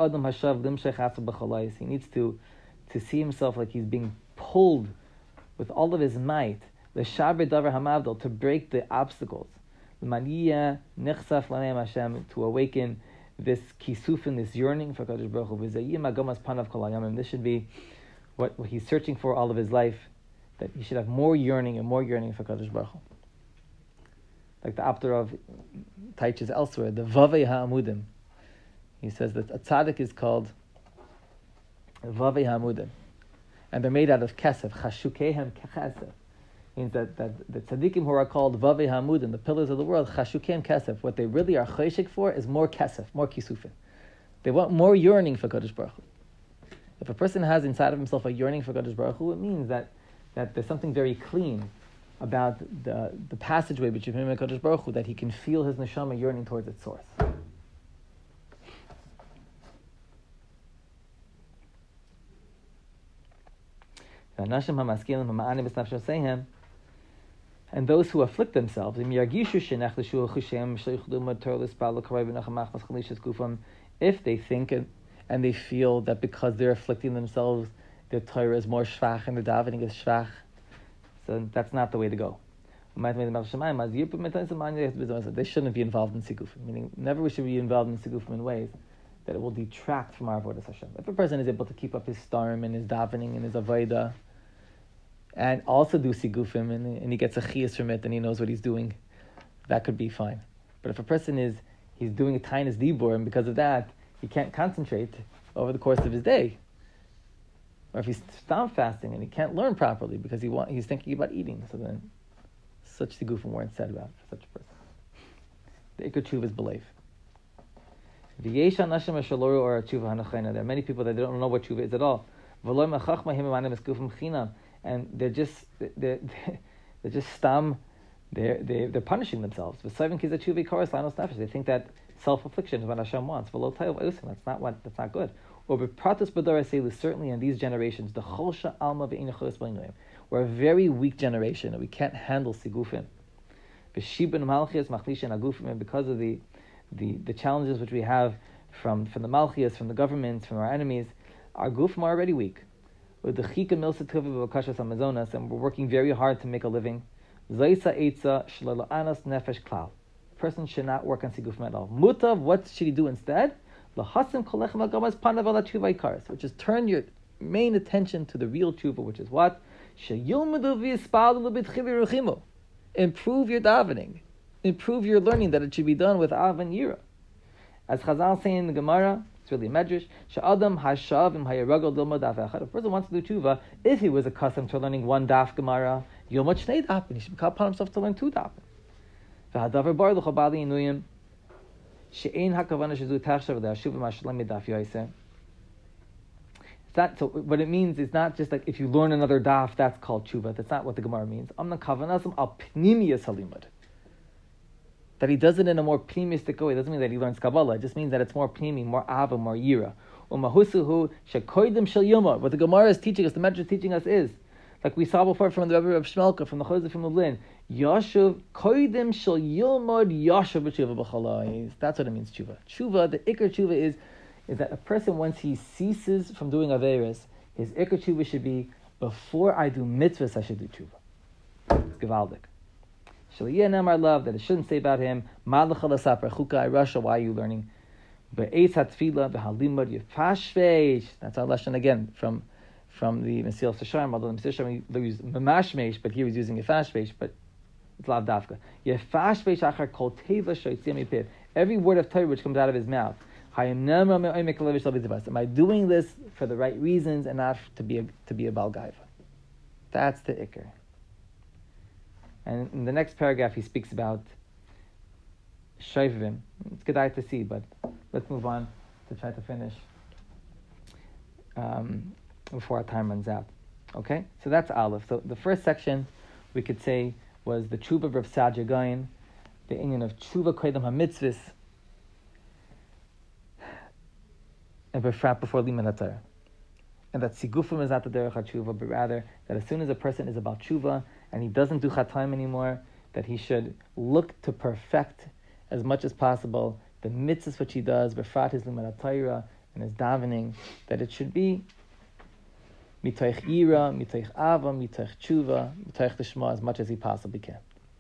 needs to see himself like he's being pulled with all of his might, to break the obstacles, to awaken this kisufin, this yearning for Kadosh Baruch Hu. This should be what he's searching for all of his life, that he should have more yearning for Kadosh Baruch Hu. Like the Apter of teaches elsewhere, the Vavei Ha'amudim. He says that a tzaddik is called Vavei Ha'amudim, and they're made out of kesef. Chashukehem kesef means that the tzaddikim who are called Vavei Ha'amudim, the pillars of the world, Chashukehem kesef. What they really are chayshik for is more kesef, more kisufin. They want more yearning for Kadosh Baruch Hu. If a person has inside of himself a yearning for Kadosh Baruch Hu, it means that there's something very clean about the passageway between him and Kadosh Baruch Hu, that he can feel his neshama yearning towards its source. And those who afflict themselves, if they think and they feel that because they're afflicting themselves, their Torah is more shvach and their davening is shvach, so that's not the way to go. They shouldn't be involved in sigufim, meaning never we should be involved in sigufim in ways that it will detract from our avodas Hashem. If a person is able to keep up his starim and his davening and his avodah, and also do sigufim, and he gets a chiyas from it, and he knows what he's doing, that could be fine. But if a person he's doing a tainas dibur, and because of that, he can't concentrate over the course of his day, or if he's stam fasting and he can't learn properly because he's thinking about eating, so then such sigufim weren't said about for such a person. The ikar tshuva is belief. There are many people that don't know what tshuva is at all. And they're just stam. They're punishing themselves. They think that self-affliction is what Hashem wants. That's not good. Certainly in these generations, we're a very weak generation and we can't handle sigufim. V'shibun malchias machlishin agufim, and because of the challenges which we have from the malchias, from the governments, from our enemies, our gufim are already weak. With the chika milsa tuva v'kashas amazonas, and we're working very hard to make a living. Zaisa eitza shlala anas nefesh klal. A person should not work on sigufim at all. Mutav, what should he do instead? Lahasim kolechem agamas panav ala tshuva ikaris, which is turn your main attention to the real tshuva, which is what? Sheyilmadu v'yispadu l'bitchivi ruchimu. Improve your davening. Improve your learning, that it should be done with av and yira. As Chazal say in the Gemara, it's really a medrash, Sha'adam hashav im hayaragal dilma daf echad. If a person wants to do tshuva, if he was accustomed to learning one daf Gemara, yomot shnei dafin, he should call upon himself to learn two dafin. V'hadavar bar l'chol bali inuyim, she'ein hakavana shezu tachshav le'ashuv ma'ashalam yedaf yoyse. So what it means is not just like if you learn another daf, that's called tshuva. That's not what the Gemara means. Amna kavanasam al pnimiyas halimud. That he does it in a more pnimistic way. It doesn't mean that he learns Kabbalah. It just means that it's more pnimi, more ava, more yira. Umahusuhu shekoidim shel yoma. What the Gemara is teaching us, the Medrash is teaching us is, like we saw before from the Rebbe of Shmelka, from the Chozeh from Lublin, Yashuv koidim shel yomod yashuv b'tshuva b'chalais. That's what it means, tshuva. Tshuva, the ikar tshuva is that a person, once he ceases from doing averis, his ikar tshuva should be, before I do mitzvahs, I should do tshuva. It's gevaldik. I love that it shouldn't say about him, Russia, why are you learning? That's our lesson again from the Mesilas Yesharim, although the Mesilas Yesharim used Mamashmesh, but he was using Yefashmesh, but it's Lav Dafka. Every word of Torah which comes out of his mouth. Am I doing this for the right reasons and not to be a Baal Gaiva? That's the Iker. And in the next paragraph, he speaks about Shoivim. It's good to see, but let's move on to try to finish before our time runs out. Okay? So that's Aleph. So the first section, we could say, was the Tshuva of Rav Saadia Gaon, the inyan of Tshuva Koydam HaMitzvahs, and Befrat before Liman HaTorah. And that Sigufim is not the Derech HaTshuva, but rather that as soon as a person is about Tshuva, and he doesn't do Chatayim anymore, that he should look to perfect as much as possible the mitzvahs which he does, befrat his Limud HaTorah and his davening, that it should be mitoich yira, mitoich ava, mitoich tshuva, mitoich lishma, as much as he possibly can.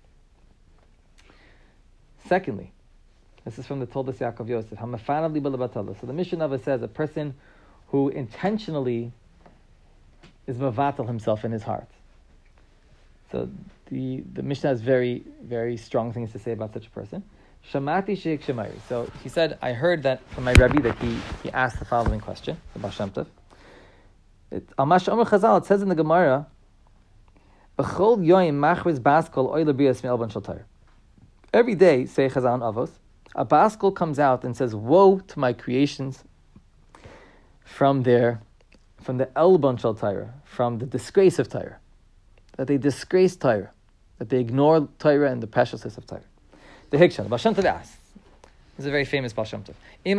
Secondly, this is from the Toldos Yaakov Yosef, Hamafanav liba levatala. So the Mishnah of it says a person who intentionally is mavatal himself in his heart. So the Mishnah has very, very strong things to say about such a person. Shamati sheik shemayri. So he said, I heard that from my Rebbe that he asked the following question, the Baal Shem Tov. Amash Omer Chazal, it says in the Gemara, B'chol yoyim machriz baskol oila biyas me'elban shel Torah. Every day, say Chazal and Avos, a baskol comes out and says, woe to my creations from the elban shel Torah, from the disgrace of Torah. That they disgrace Torah, that they ignore Torah and the preciousness of Torah. The Hikshan, Baal Shem Tov asks, this is a very famous Baal Shem Tov,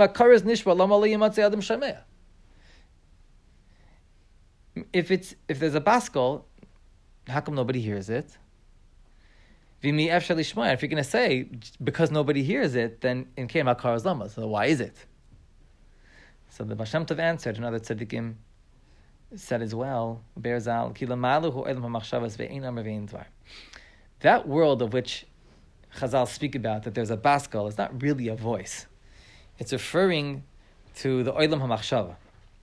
if there's a baskol, how come nobody hears it? If you're going to say, because nobody hears it, then in Kei Makar Lama, so why is it? So the Baal Shem Tov answered, another tzaddikim said as well, that world of which Chazal speak about, that there's a baskal, is not really a voice. It's referring to the Olam HaMachshava.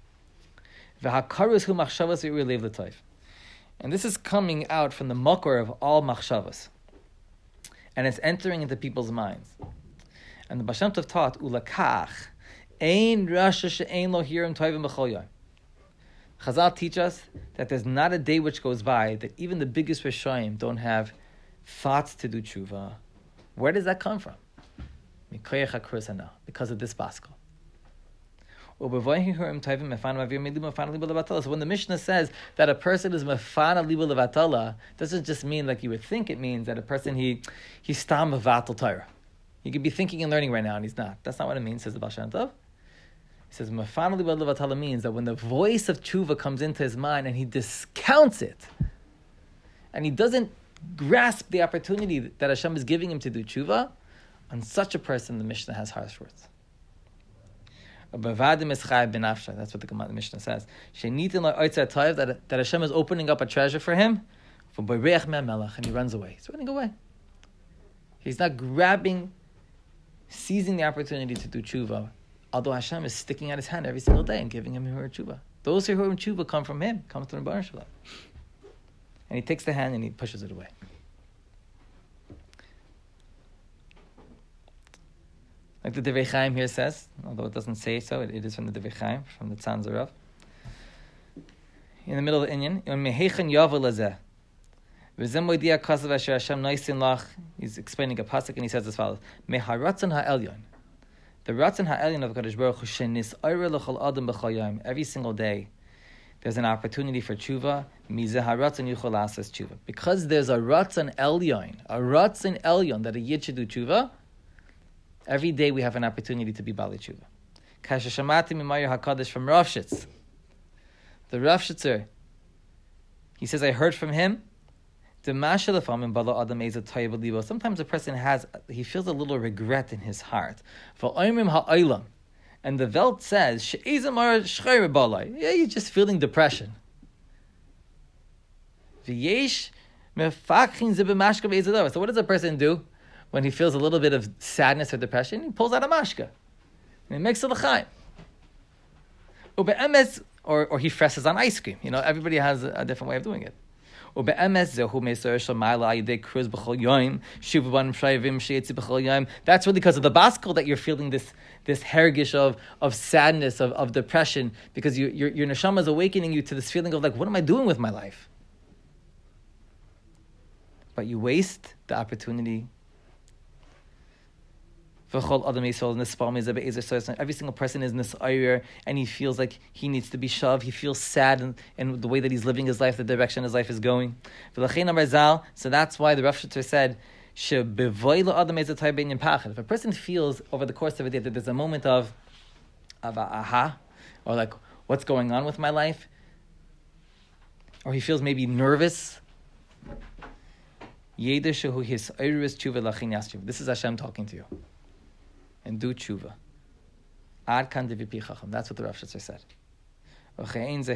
And this is coming out from the makor of all machshavas. And it's entering into people's minds. And the Baal Shem Tov taught, Ulakach, Ein Rasha she'ein lo hirim tovim b'chol yom. Chazal teach us that there's not a day which goes by that even the biggest Rishayim don't have thoughts to do tshuva. Where does that come from? Because of this baskal. So when the Mishnah says that a person is mefana liba levatala, doesn't just mean like you would think it means that a person he's stam mevatal Torah. He could be thinking and learning right now and he's not. That's not what it means, says the Baal Shem Tov. He says, Mefana liba levatala means that when the voice of tshuva comes into his mind and he discounts it, and he doesn't grasp the opportunity that Hashem is giving him to do tshuva, on such a person, the Mishnah has harsh words. That's what the Mishnah says. That Hashem is opening up a treasure for him, and he runs away. He's running away. He's not seizing the opportunity to do tshuva, although Hashem is sticking out his hand every single day and giving him her tshuva. Those who are in tshuva come from him, comes from Bar Shalom. And he takes the hand and he pushes it away. Like the Divrei Chaim here says, although it doesn't say so, it is from the Divrei Chaim, from the Tzan Zerav. In the middle of the Inyan, he's explaining a pasuk and he says as follows: the Ratzon ha'elyon of Kadosh Baruch Hu shenis'ayra l'chol adam b'chayim. Every single day, there's an opportunity for tshuva. Mizeh haratzon yuchol asas tshuva. Because there's a Ratzon elyon that a yid should do tshuva. Every day we have an opportunity to be Bali Tshuva. Kasha Shamati Mimayir HaKadosh from Rav Shitz. The Rav Shitzer, he says, I heard from him, sometimes a person he feels a little regret in his heart. And the Welt says, yeah, you're just feeling depression. So what does a person do? When he feels a little bit of sadness or depression, he pulls out a mashka. And he makes a l'chaim. Or he fresses on ice cream. Everybody has a different way of doing it. That's really because of the baskel that you're feeling this hergish of sadness, of depression, because your neshama is awakening you to this feeling of like, what am I doing with my life? But you waste the opportunity. Every single person is nisayir, and he feels like he needs to be shoved. He feels sad in the way that he's living his life, the direction his life is going. So that's why the Rav Shitzer said, if a person feels over the course of a day that there's a moment of aha, or like, what's going on with my life? Or he feels maybe nervous. This is Hashem talking to you. And do tshuva. Ad kan divi chacham. That's what the Rav Shitzer said. That's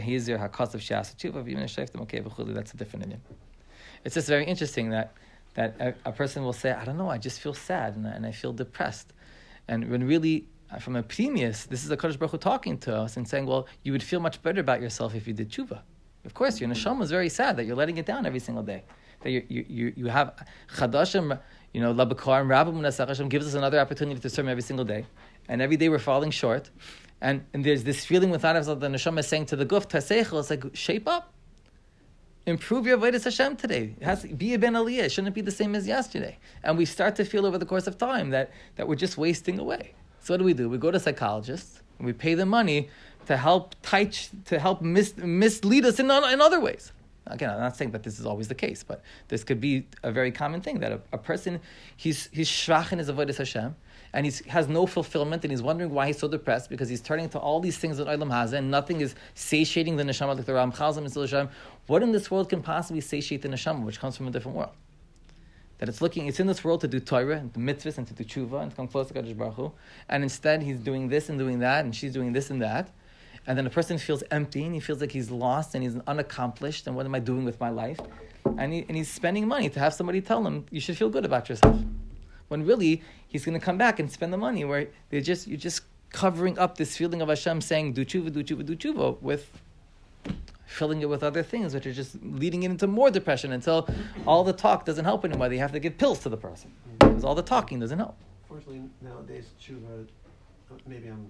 a different opinion. It's just very interesting that a person will say, I don't know, I just feel sad and I feel depressed. And when really, from a pnimius, this is a Kadosh Baruch Hu talking to us and saying, well, you would feel much better about yourself if you did tshuva. Of course, your neshama is very sad that you're letting it down every single day. That you have chadashim, labakar and Rabbi Munasach Hashem gives us another opportunity to serve him every single day, and every day we're falling short, and there's this feeling within us that the neshama is saying to the guf taseichel, it's like shape up, improve your avodas Hashem today. It has to be a ben aliyah. It shouldn't be the same as yesterday. And we start to feel over the course of time that we're just wasting away. So what do? We go to psychologists and we pay them money to help mislead us in other ways. Again, I'm not saying that this is always the case, but this could be a very common thing, that a person, he's shvach in his avodas Hashem, and he has no fulfillment, and he's wondering why he's so depressed, because he's turning to all these things that Olam has, and nothing is satiating the neshama, like the Ramchal Zim. What in this world can possibly satiate the neshama, which comes from a different world? That it's in this world to do Torah, and to mitzvahs, and to do tshuva, and to come close to Kadosh Baruch Hu, and instead he's doing this and doing that, and she's doing this and that. And then a person feels empty, and he feels like he's lost, and he's unaccomplished, and what am I doing with my life? And he's spending money to have somebody tell him, you should feel good about yourself. When really, he's going to come back and spend the money where you're just covering up this feeling of Hashem saying, do tshuva, do tshuva, do tshuva, with filling it with other things, which are just leading it into more depression until all the talk doesn't help anymore. They have to give pills to the person, because all the talking doesn't help. Unfortunately, nowadays, tshuva, maybe I'm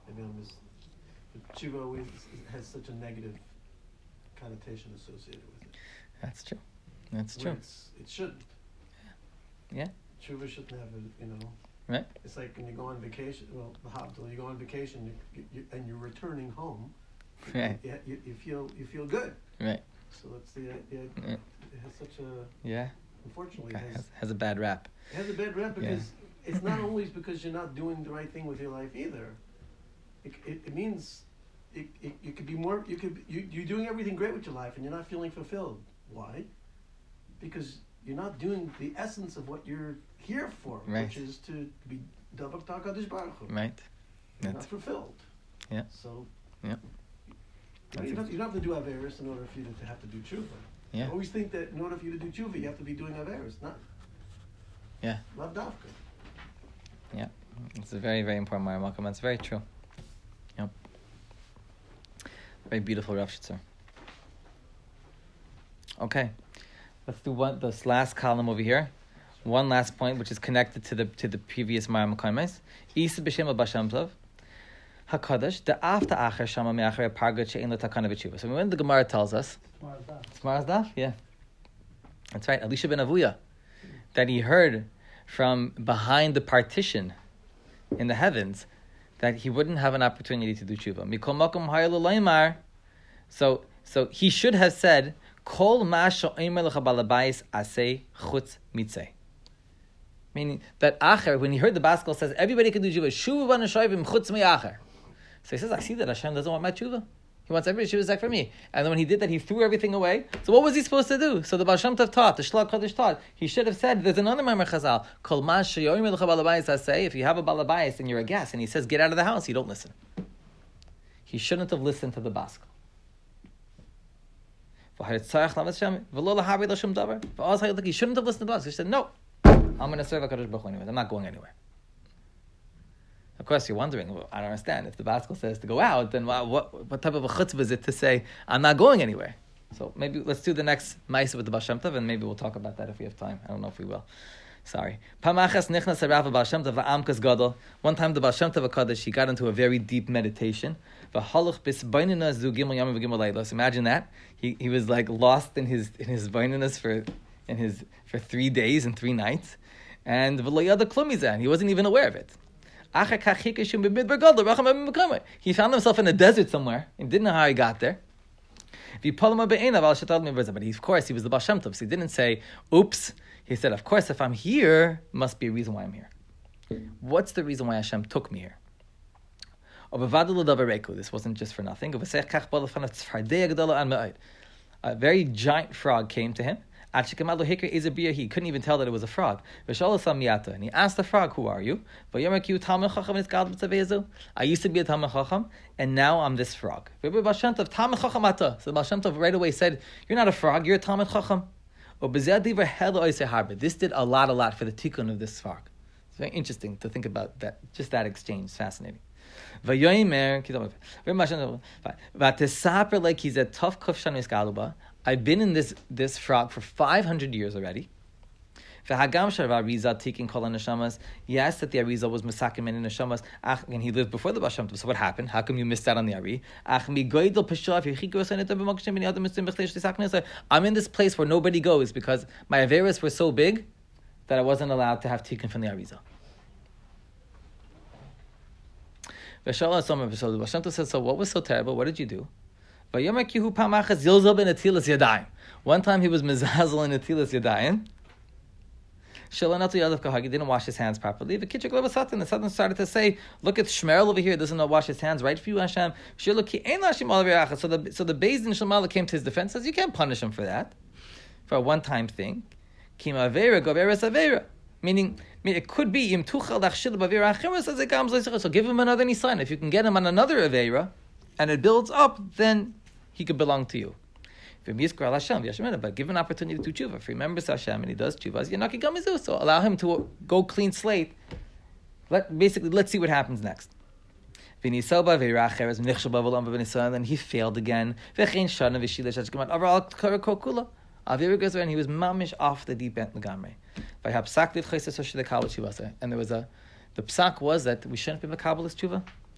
tshuva always has such a negative connotation associated with it. That's true. That's true. It shouldn't. Yeah. Tshuva shouldn't have Right. It's like when you go on vacation. Well, you go on vacation and you're returning home. Right. You feel good. Right. So that's it has such a. Yeah. Unfortunately, has a bad rap. It has a bad rap because it's not always because you're not doing the right thing with your life either. It means it could be more. You're doing everything great with your life and you're not feeling fulfilled. Why? Because you're not doing the essence of what you're here for, right. which is to be Davak Takadosh Baruch Hu. Right. You're not fulfilled. Yeah. So. Yeah. You don't have to do Averis in order for you to have to do Tshuva. Yeah. I always think that in order for you to do Tshuva, you have to be doing Averis, not. Yeah. Lav Davka. Yeah. It's a very, very important Mara Malcolm. That's very true. Yep. Very beautiful Rav Shitzer. Okay. Let's do this last column over here. One last point, which is connected to the previous Mara Malcolm. Isa b'shem al Basham Tov. Hakadosh the after acher shama me'acher pargat she'en l'takana v'tshuva. So when the Gemara tells us, Smaras Daf, yeah, that's right. Elisha ben Avuya, that he heard from behind the partition in the heavens that he wouldn't have an opportunity to do tshuva. Mikol makom hayel l'leimar. So he should have said, Kol ma she'omer lecha balabais aseh chutz mitzeh. Meaning that acher, when he heard the Baskel says everybody can do tshuva, shuva v'nashoivim chutz mi'acher. So he says, I see that Hashem doesn't want my tshuva. He wants everybody to tshuva for me. And then when he did that, he threw everything away. So what was he supposed to do? So the Baal Shem Tov taught, the Shlach Kodesh taught, he should have said, there's another Maimer Chazal, Kol ma she'yomer lecha balabais aseh, if you have a balabais and you're a guest, and he says, get out of the house, you don't listen. He shouldn't have listened to the Baskel. He shouldn't have listened to the Baskel. He said, no, I'm going to serve HaKadosh Baruch Hu anyway. I'm not going anywhere. Of course, you're wondering, well, I don't understand. If the Baskel says to go out, then what type of a chutzpah is it to say, I'm not going anywhere? So maybe let's do the next Ma'aseh with the Baal Shem Tov, and maybe we'll talk about that if we have time. I don't know if we will. Sorry. One time the Baal Shem Tov HaKadosh, he got into a very deep meditation. So imagine that. He was like lost in his baininus for 3 days and 3 nights. And he wasn't even aware of it. He found himself in a desert somewhere and didn't know how he got there. But of course, he was the Baal Shem Tov, so he didn't say, oops. He said, of course, if I'm here, must be a reason why I'm here. What's the reason why Hashem took me here? This wasn't just for nothing. A very giant frog came to him. He couldn't even tell that it was a frog. And he asked the frog, who are you? I used to be a Talmid Chacham, and now I'm this frog. So the Baal Shem Tov right away said, you're not a frog, you're a Talmid Chacham. This did a lot for the tikkun of this frog. It's very interesting to think about that. Just that exchange, it's fascinating. Like he's a tough kufshan. I've been in this frog for 500 years already. Yes, that the Arizal was Masakim and Neshamas, and he lived before the Baal Shem Tov. So what happened? How come you missed out on the Ari? I'm in this place where nobody goes because my Averis were so big that I wasn't allowed to have Tikkun from the Arizal. The Baal Shem Tov said, so what was so terrible? What did you do? One time he was Mezazel in Atilas Yadayim. He didn't wash his hands properly. The Satan started to say, look at Shmerel over here, doesn't know wash his hands, right for you, Hashem. So the Beis Din Shalmala came to his defense, says, you can't punish him for that, for a one-time thing. Meaning, it could be, so give him another Nisan. If you can get him on another Aveira, and it builds up, then he could belong to you. But give an opportunity to tshuva. If he remembers Hashem and he does tshuva, so allow him to go clean slate. Let's see what happens next. Then he failed again. And he was mamish off the deep end. And there was the psak was that we shouldn't be Makabbalist tshuva.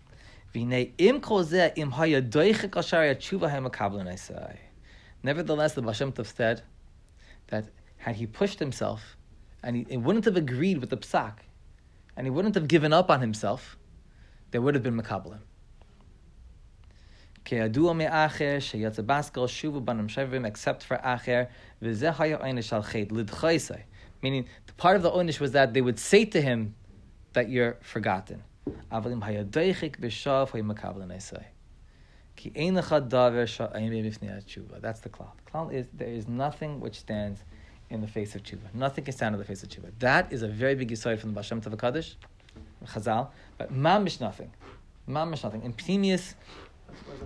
Nevertheless, the Baal Shem Tov said that had he pushed himself and he wouldn't have agreed with the psak and he wouldn't have given up on himself, there would have been Makabbalim. Except for Acher, meaning the part of the Onish was that they would say to him that you're forgotten. That's the klal. The klal is there is nothing which stands in the face of tshuva. Nothing can stand in the face of tshuva. That is a very big yesod from the Baal Shem Tov HaKadosh, Chazal, but mamish nothing. Mamish nothing. In Pnimius... That's why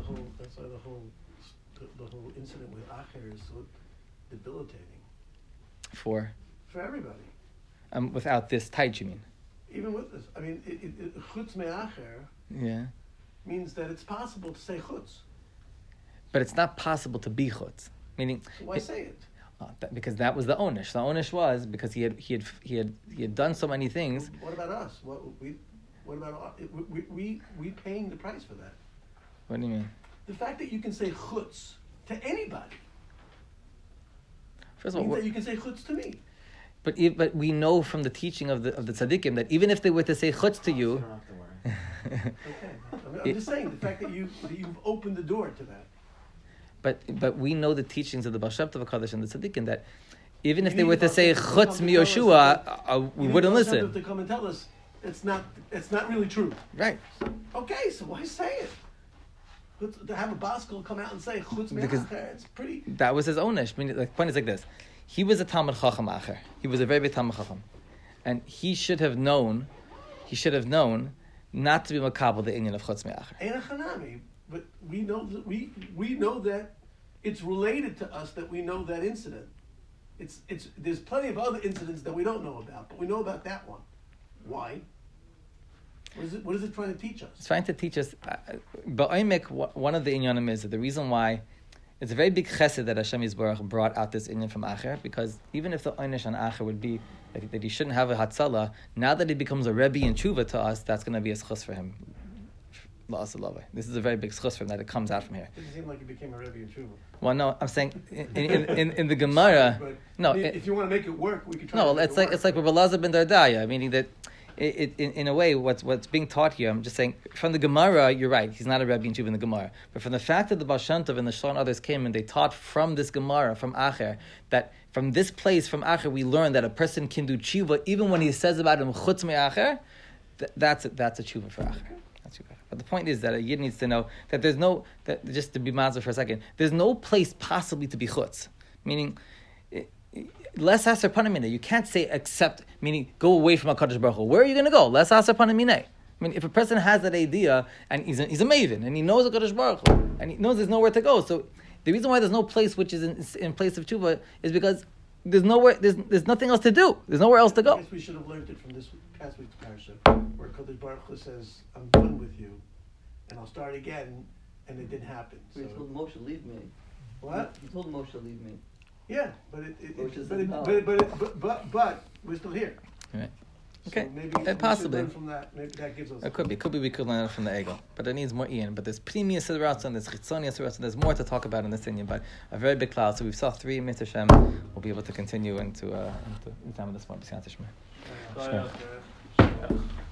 the whole incident with Acher is so debilitating. For everybody. Without this tight, you mean? Even with this. I mean, chutz me'acher means that it's possible to say chutz. But it's not possible to be chutz. Meaning... So why say it? Because that was the onish. The onish was because he had done so many things. What about us? What about we paying the price for that? What do you mean? The fact that you can say chutz to anybody. First of all, means that you can say chutz to me. But we know from the teaching of the tzaddikim that even if they were to say chutz to you, okay, I'm just saying the fact that you've opened the door to that. But we know the teachings of the Baal Shem Tov HaKadosh and the tzaddikim that even if they were to say chutz mi Yoshua, we wouldn't listen. To come and tell us it's not really true. Right. Okay, so why say it? To have a Baskel come out and say chutz mi Acher, it's pretty. That was his onish. I mean, the point is like this: he was a Talmud Chacham Acher. He was a very big Talmud Chacham, and he should have known not to be makabel the inyan of chutz mi Acher. Ein Hanami. But we know that it's related to us that we know that incident. There's plenty of other incidents that we don't know about, but we know about that one. Why? What is it trying to teach us? It's trying to teach us. Ba'omek, one of the inyanim is that the reason why it's a very big chesed that Hashem Yisborach brought out this inyan from Acher, because even if the oynish on Acher would be that he shouldn't have a hatzalah, now that he becomes a rebbe in tshuva to us, that's going to be a schus for him. This is a very big schus for him that it comes out from here. It doesn't seem like he became a rebbe in tshuva. Well, no, I'm saying in the Gemara. No, if you want to make it work, we could try. No, it's like Rabbi Elazar ben Dardaya, meaning that in a way what's being taught here. I'm just saying from the Gemara, you're right. He's not a rebbe in tshuva in the Gemara, but from the fact that the Baal Shem Tov and the Shlomo and others came and they taught from this Gemara from Acher that from this place from Acher we learn that a person can do tshuva even when he says about him chutz me Acher. That's a tshuva for Acher. But the point is that a yid needs to know that there's no, that just to be mazur for a second, there's no place possibly to be chutz. Meaning, less aser panamine. You can't say except, meaning go away from HaKadosh Baruch Hu. Where are you going to go? Less aser panamine. I mean, if a person has that idea and he's a maven and he knows HaKadosh Baruch Hu and he knows there's nowhere to go. So the reason why there's no place which is in place of tshuva is because there's nowhere, there's nothing else to do. There's nowhere else to go. I guess we should have learned it from this past week's parasha, where Kadosh Baruch Hu says, "I'm done with you, and I'll start again," and it didn't happen. So he told Moshe, "Leave me." What? He told Moshe, "Leave me." Yeah, but we're still here. Right. So okay, maybe possibly. Learn from that. Maybe that gives us. It could be we could learn it from the ego, but it needs more Ian. But there's Pnimius Sederatson, there's Chitzonius Sederatson, there's more to talk about in this Indian, but a very big cloud. So we saw 3 Mr. Shem. We'll be able to continue into examine this one.